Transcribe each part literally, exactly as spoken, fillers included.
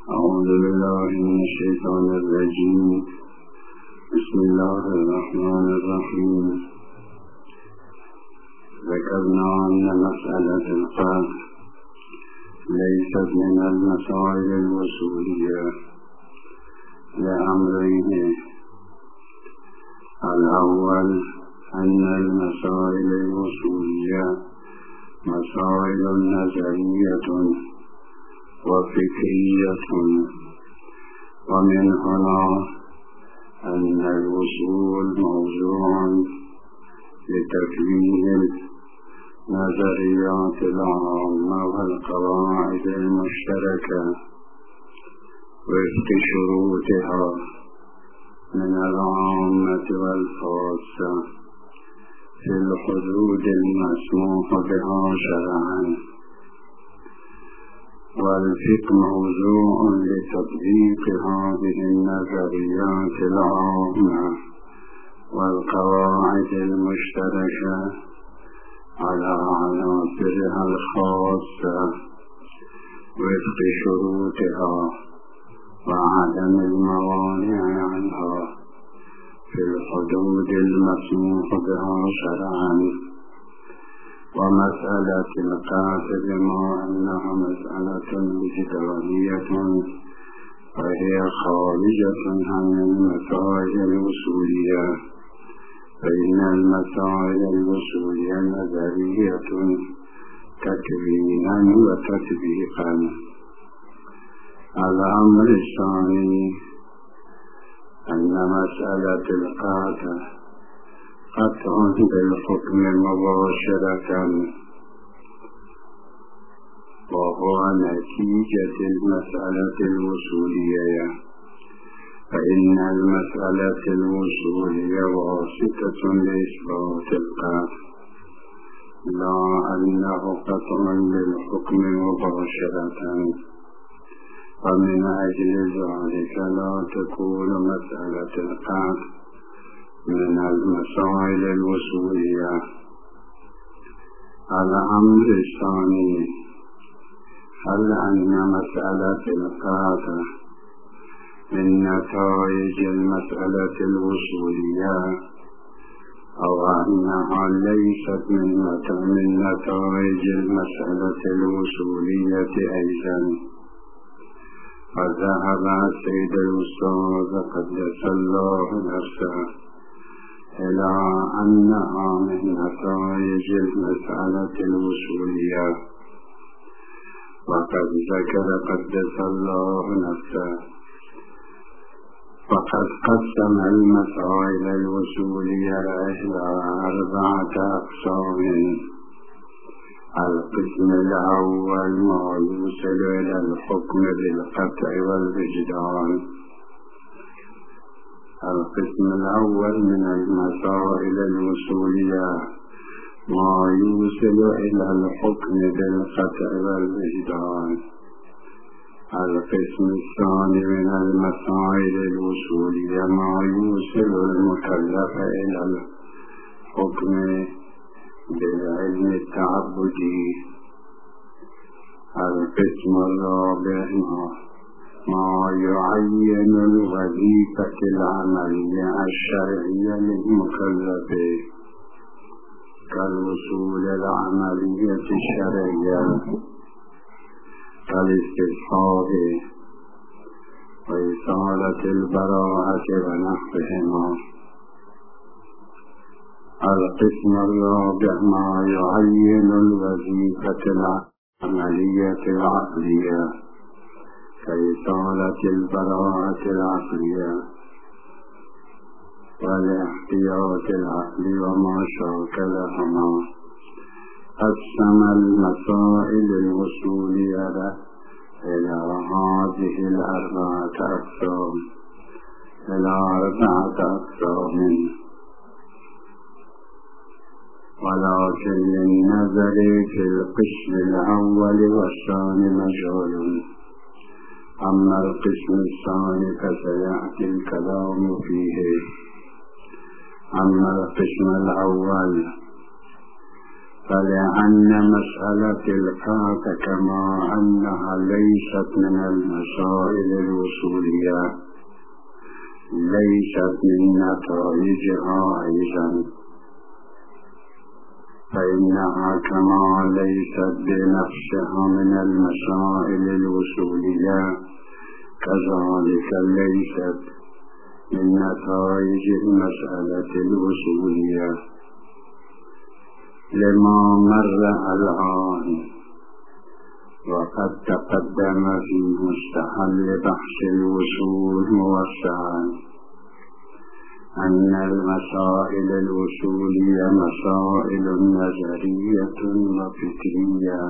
أعوذ بالله من الشيطان الرجيم. بسم الله الرحمن الرحيم. ذكرنا أن مسألة القدر ليست من المسائل الوصولية لأمرين: الأول أن المسائل الوصولية مسائل نظرية وفكرية، ومن هنا أن الوصول موضوع لتكوين النظريات العامة والقواعد المشتركة وفق شروطها من العامة والخاصة في الحدود المسموح بها شرعا، والفقه موضوع لتطبيق هذه النظريات العامة والقواعد المشتركة على عناصرها الخاصة وفق شروطها وعدم الموانع عنها في الحدود المسموح بها شرعا. ومسألة القدر بما أنها مسألة وجدانية فهي خارجة عن المسائل الوصولية، فإن المسائل الوصولية نظرية تكوينا وتطبيقا. الأمر الثاني أن مسألة القدر قطع بالحكم مباشرة، وهو نتيجة المسألة الوصولية، فإن المسألة الوصولية واسطة لإثبات القدر، لا أنه قطع بالحكم مباشرة. ومن أجل ذلك لا تكون مسألة القدر من المسائل الوصولية. الأمر الثاني: هل أن مسألة القدر من نتائج المسألة الوصولية أو أنها ليست من نتائج المسألة الوصولية أيضا؟ فذهب السيد الأستاذ قدس الله نفسه إلى أنها من نتائج المسألة الوصولية، وقد ذكر قدس الله نفسه وقد قسم المسائل الوصولية إلى أربعة أقسام. القسم الأول ما يوصل إلى الحكم بالقطع والوجدان. القسم الأول من المسائل الوصولية ما يوصل إلى الحكم بالقطع والوجدان. القسم الثاني من المسائل الوصولية ما يوصل المكلف إلى الحكم بالعلم التعبدي. القسم الرابع ما يعين الوظيفة العملية الشرعية للمكلف كالوصول العملية الشرعية كالاستشهاد وإصالة البراءة ونحوهما. القسم الرابع ما يعين الوظيفة العملية العقلية كإصالة البراءة العقلية والاحتياط العقلي وما شاكلهما. قسم المسائل الوصولية إلى هذه الأربعة أقسام إلى أربعة أقسام، ولكن للنظر في القسم الأول والثاني مجال. أما القسم الثاني فسيأتي الكلام فيه. أما القسم الأول فلأن مسألة الكاف كما أنها ليست من المسائل الوصولية ليست من نتائجها أيضا، فإنها كما ليست بنفسها من المسائل الوصولية كذلك ليست من نتائج المسألة الوصولية. لما مر الآن وقد تقدم في مستحل بحث الوصول موسعا أن المسائل الوصولية مسائل نظرية وفكرية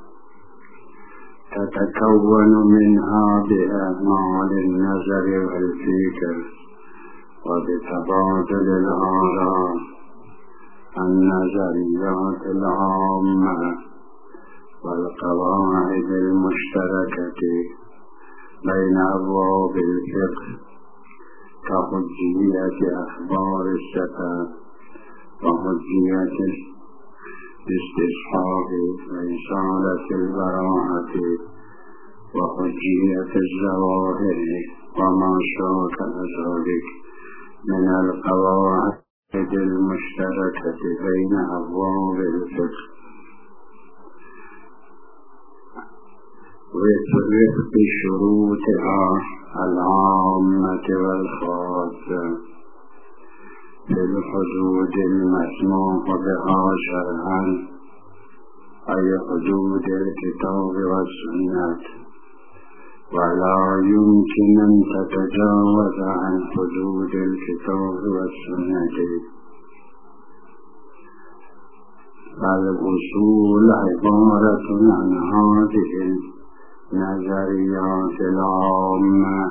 تتكون منها بأعمال النظر والفكر وبتبادل الآراء النظريات العامة والقواعد المشتركة بين أبواب الفقه كحجية أخبار الصفات وحجية الاستصحاب وإصالة البراءة وحجية الظواهر وما شاكل ذلك من القواعد المشتركة بين أبواب الفقه وفق شروطها العامة والخاصة في الحدود المسموح بها شرعا أي حدود الكتاب والسنة، ولا يمكن أن تتجاوز عن حدود الكتاب والسنة. فالوصول عبارة عن هذه النظريات العامة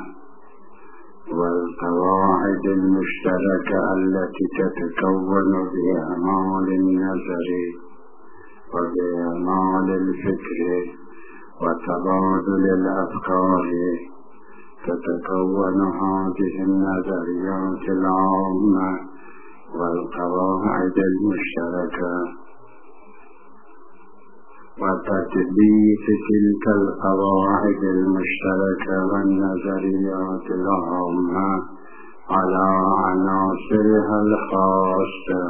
والقواعد المشتركة التي تتكون بأعمال النظر وبأعمال الفكر وتبادل الأفكار. تتكون هذه النظريات العامة والقواعد المشتركة وتطبيق تلك القواعد المشتركة والنظريات العامة على عناصرها الخاصة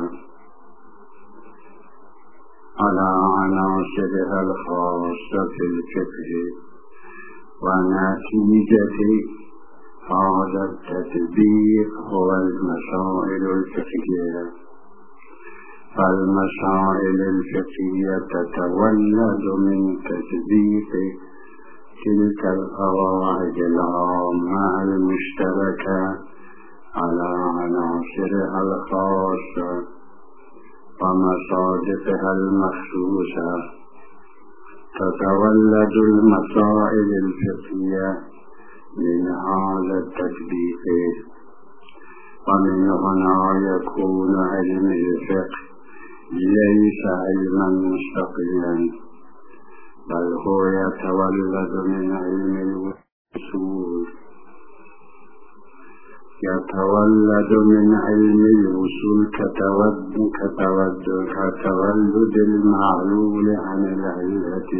على عناصرها الخاصة في الفقه. ونتيجة هذا التطبيق هو المسائل الفقهية. فالمسائل الفقهية تتولد من تطبيق تلك القواعد العامة المشتركة على عناصرها الخاصة ومصادفها المخصوصة. تتولد المسائل الفقهية من هذا التطبيق، ومن هنا يكون علم الفقه ليس علما مستقلا، بل هو يتولد من علم الوصول يتولد من علم الوصول كتولد كتولد كتولد المعلول عن العلة.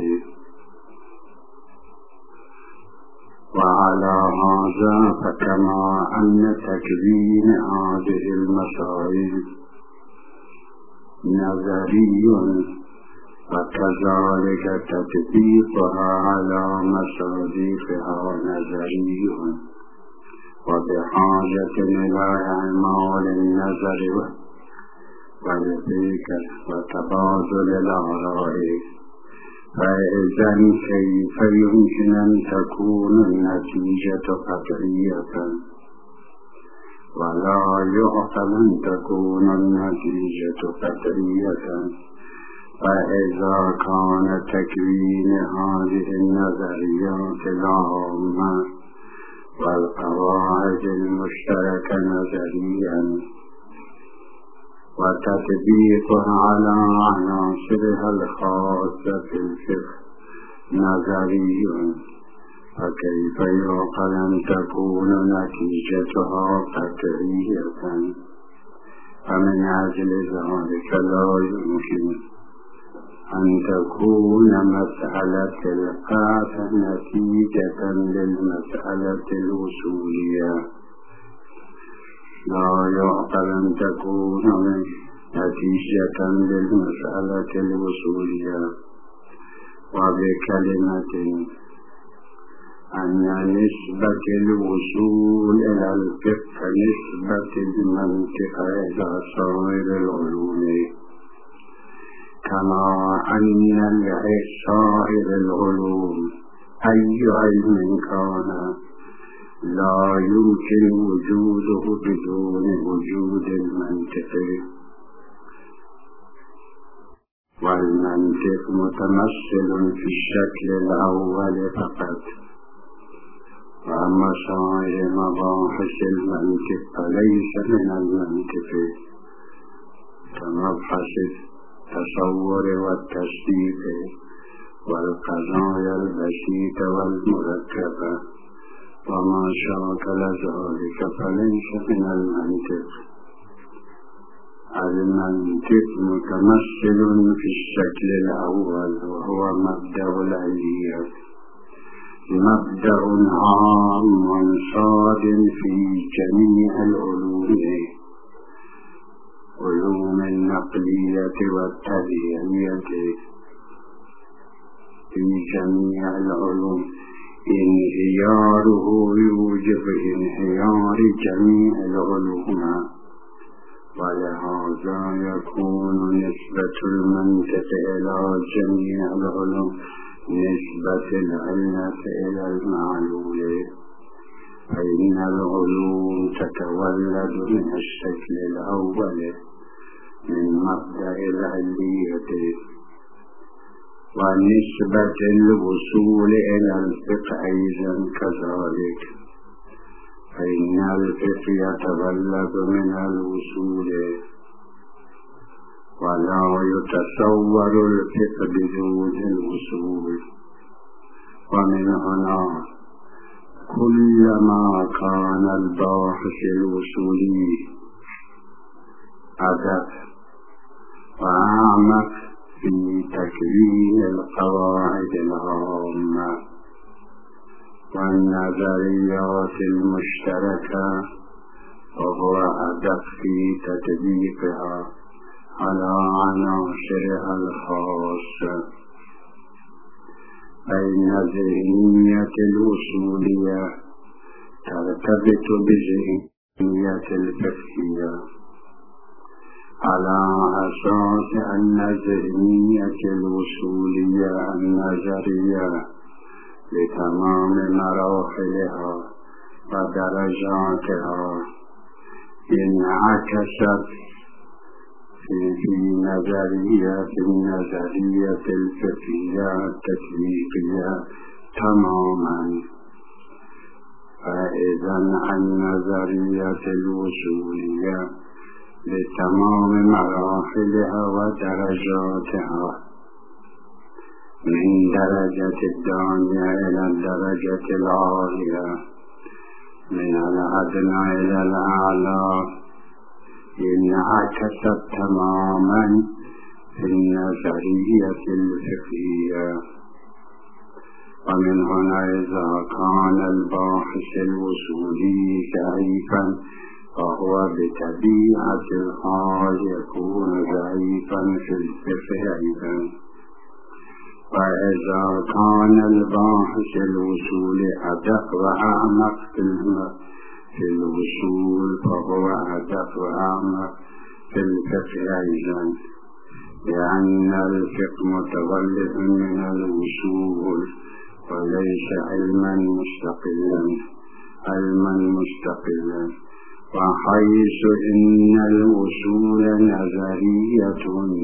وعلى هذا فكما أن تكوين هذه المسائل نظري وكذلك تطبيقها على مصادفها نظري، وبحاجة إلى أعمال النظر والفكر وتبادل الآراء. فإذا كيف يمكن أن تكون النتيجة قطعية؟ ولا يعقل أن تكون النتيجة قطعية. فإذا كان تكوين هذه النظريات العامة والقواعد المشتركة نظريا وتطبيقها على عناصرها الخاصة في الفقه نظري، فكيف يعقل أن تكون نتيجتها قطعية؟ فمن أجل ذلك لا يمكن أن تكون مسألة القاف نتيجة للمسألة الوصولية، لا يعقل أن تكون نتيجة للمسألة الوصولية. وبكلمة أن نسبة الوصول إلى الفقه نسبة المنطق إلى سائر العلوم، كما أن سائر العلوم أي علم كان لا يمكن وجوده بدون وجود المنطق، والمنطق متمثل في الشكل الأول فقط، وأما سائر مباحث المنطق فليس من المنطق، كمبحث التصور والتصديق والقضايا البسيطة والمركبة وما شاكل ذلك فليس من المنطق. المنطق متمثل في الشكل الأول وهو مبدأ العلية، مبدأ عام صاد في جميع العلوم، علوم النقلية والتبعية، في جميع العلوم انهياره يوجب انهيار جميع العلوم، ولهذا يكون نسبة المنطق إلى جميع العلوم نسبة العلة إلى المعلول، فإن العلوم تتولد من الشكل الأول من مبدأ العلية. ونسبة الوصول إلى الفقه أيضا كذلك، فإن الفقه يتولد من الوصول، ولا يتصور الفقه بدون الوصول. ومن هنا كلما كان الباحث الوصولي أدق وأعمق في تكوين القواعد العامة والنظريات المشتركة، وهو أدق في تطبيقها على عناصرها الخاصة، فإن ذهنية الوصولية ترتبط بذهنية الفقهية على أساس أن ذهنية الوصولية النظرية لتمام مراحلها ودرجاتها انعكست في نظرية النظرية الفقهية التطبيقية تماما. فإذا النظرية الوصولية لتمام مراحلها ودرجاتها من درجة الدانية إلى الدرجة العالية، من الأدنى إلى الأعلى، انعكست تماما في النظرية الفقهية. ومن هنا إذا كان الباحث الوصولي ضعيفا فهو بطبيعة الحال يكون ضعيفا في الفقه أيضا، وإذا كان الباحث الوصولي أدق وأعمق في الوصول فهو أدق وأعمق في الفقه أيضا، لأن الفقه متولد من الوصول وليس علما مستقلا علما مستقلا وحيث إن الوصول نظرية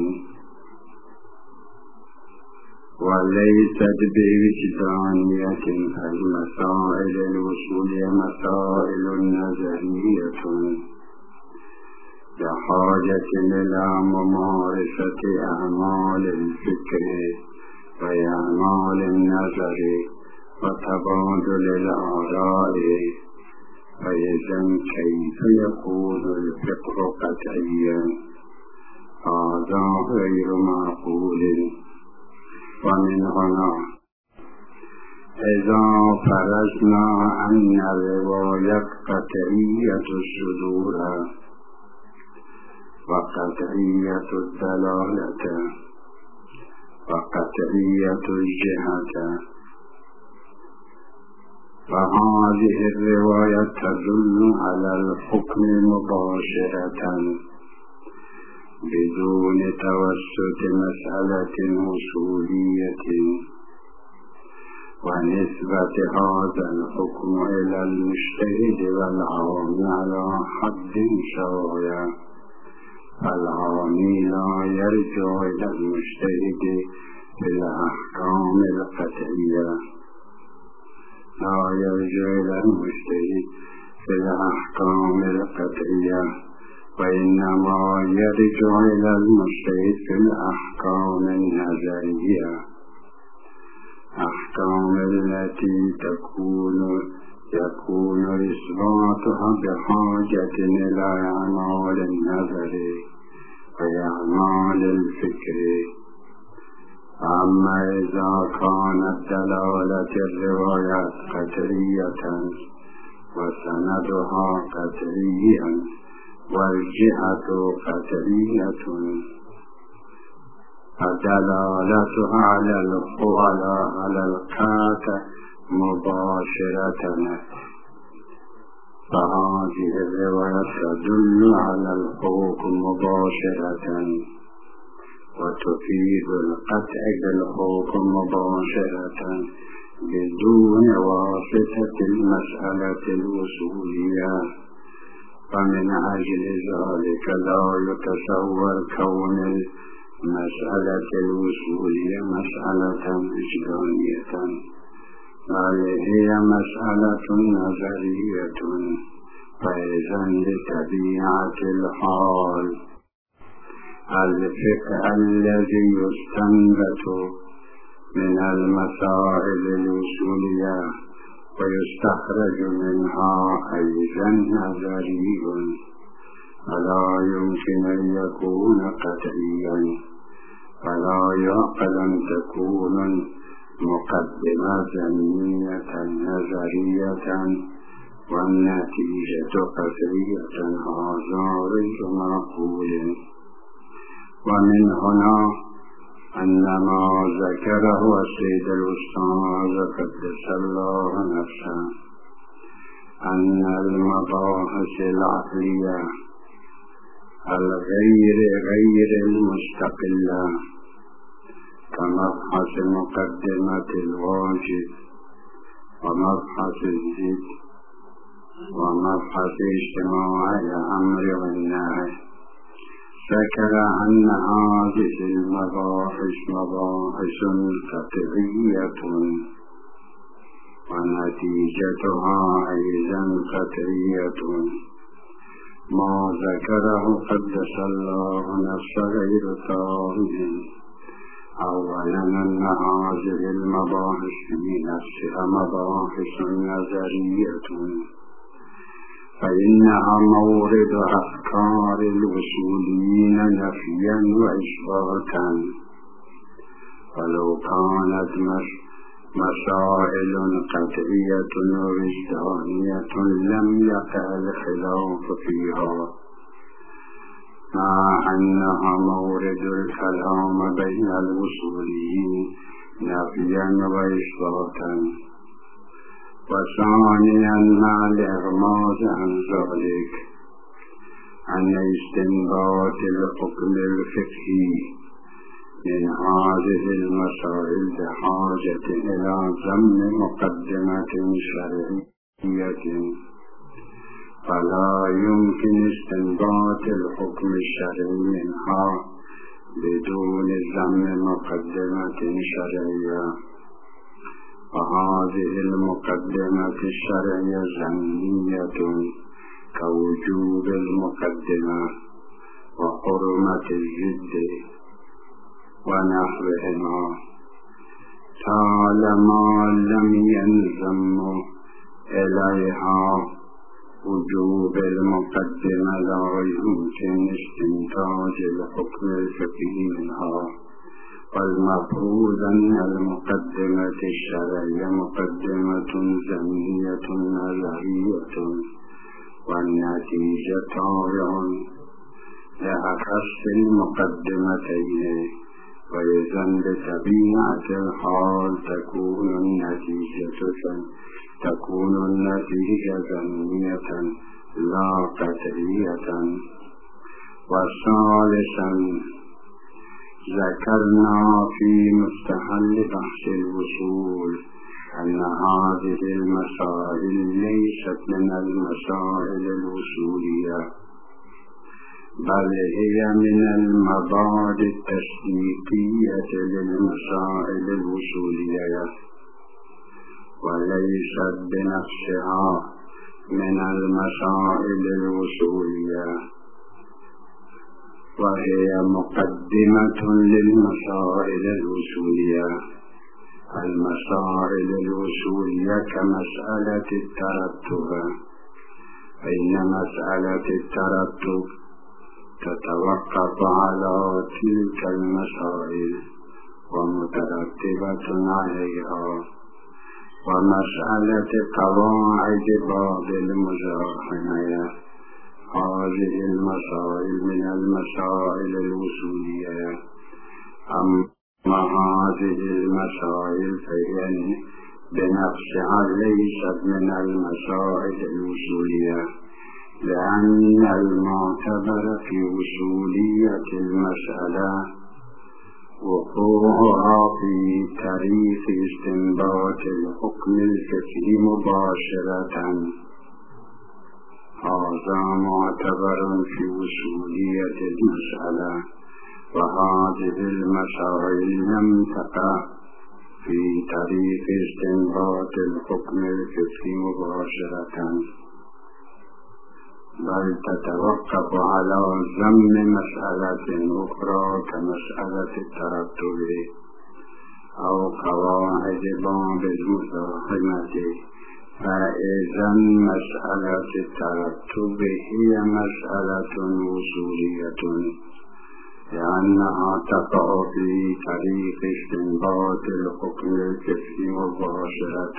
وليست بوجدانية، فالمسائل الوصول مسائل نظرية بحاجة إلى ممارسة أعمال الفكر وأعمال النظر وتبادل الآراء. فإذا كيف يكون الفقه قطعيا؟ هذا غير معقول ومن هنا إذا فرضنا أن الرواية قطعية الصدور وقطعية الدلالة وقطعية الجهة، فهذه الرواية تدل على الحكم مباشرة بدون توسط مسألة أصولية، ونسبة هذا الحكم إلى المجتهد والعام على حد سواء، فالعام لا يرجع إلى المجتهد في الأحكام القطعية لا يرجع إلى المجتهد في الأحكام القطعية وإنما يرجع إلى المجتهد في الأحكام النظرية، أحكام التي تكون يكون إثباتها بحاجة إلى أعمال النظر وأعمال الفكر. أما إذا كانت دلالة الروايات قطعية وسندها قطعيا والجهة قطعية، فدلالتها على القوى على القاطع مباشرة، فهذه الرواية تدل على الحكم مباشرة وتفيد القطع بالحكم مباشرة بدون واسطة المسألة الوصولية. فمن أجل ذلك لا يتصور كون المسألة الوصولية مسألة وجدانية، بل هي مسألة نظرية، فإذا لطبيعة الحال الفقه الذي يستنبط من المسائل الوصولية ويستخرج منها أيضا نظري، فلا يمكن أن يكون قطعيا، فلا يعقل أن تكون مقدمة ذهنية نظرية والنتيجة قطعية، هذا غير معقول. ومن هنا أن ما ذكره السيد الأستاذ قدس الله نفسه أن المباحث العقلية الغير غير المستقلة كمبحث مقدمة الواجب ومبحث الزد ومبحث اجتماع الأمر والنهي، ذكر أن هذه المباحث مباحث قطعية ونتيجتها أيضا قطعية. ما ذكره قدس الله نفسه غير صحيح. أولا أن هذه المباحث في نفسها مباحث نظرية، فإنها مورد أفكار الوصوليين نفيا وإثباتا، ولو كانت مسائل قطعية ووجدانية لم يقع الخلاف فيها، مع أنها مورد الكلام بين الوصوليين نفيا وإثباتا. وثانيا مع الإغماض عن ذلك أن استنباط الحكم الفقهي من هذه المسائل بحاجة إلى ضمن مقدمة شرعية، فلا يمكن استنباط الحكم الشرعي منها بدون ضمن مقدمة شرعية، وهذه المقدمة الشرعية ظنية كوجوب المقدمة وحرمة الجد ونحوهما، طالما لم ينضم إليها وجوب المقدمة لا يمكن استنتاج الحكم الفقهي منها، والمفروض أن المقدمة الشرعية مقدمة زمنية نظرية والنتيجة تابع لأخص المقدمتين، وإذن بطبيعة الحال تكون النتيجة تكون النتيجة زمنية لا قطعية. وثالثا ذكرنا في مستحل بحث الوصول أن هذه المسائل ليست من المسائل الوصولية، بل هي من المبادئ التسليكية للمسائل الوصولية، وليست بنفسها من المسائل الوصولية، وهي مقدمة للمسائل الوصولية. المسائل الوصولية كمسألة الترتب، فإن مسألة الترتب تتوقف على تلك المسائل ومترتبة عليها، ومسألة قواعد باب المزاحمة هذه المسائل من المسائل الوصولية. أما هذه المسائل فهي بنفسها ليست من المسائل الوصولية، لأن المعتبر في وصولية المسألة وقوعها في طريق استنباط الحكم الفقهي مباشرة، هذا معتبر في وصولية المسألة، وهذه المسائل لم تقع في طريق استنباط الحكم الفقهي مباشرة، بل تتوقف على ضم مسألة أخرى كمسألة الترتب أو قواعد باب المزاحمة. فإذا مسألة الترتب هي مسألة وصولية، لأنها تقع في طريق استنباط الحكم الفقهي مباشرة.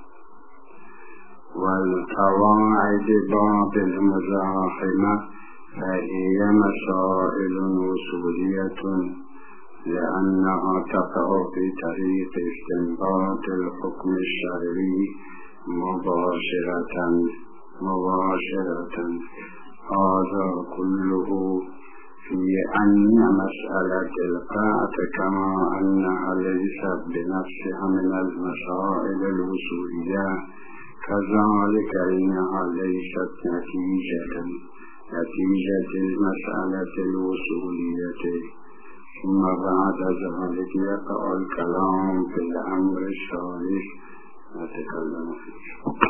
والقواعد باب المزاحمة فهي مسائل وصولية، لأنها تقع في طريق استنباط الحكم الشرعي مباشرة مباشرة. هذا كله في أن مسألة القطع كما أنها ليست بنفسها من المسائل الوصولية، كذلك إنها ليست نتيجة نتيجة المسألة الوصولية. ثم بعد ذلك يقع الكلام في الأمر الثالث نتكلم فيه.